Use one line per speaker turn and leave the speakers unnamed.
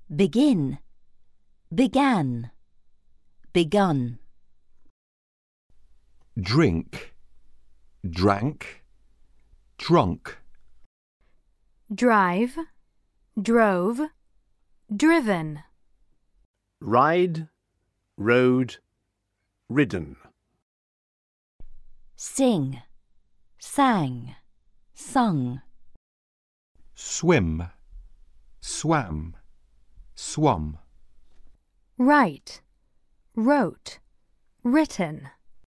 begin, began, begun.
Drink, drank, drunk.
Drive, drove, driven.
Ride, rode, ridden.
Sing, sang, sung.
Swim, swam, swum.
Write, wrote, written.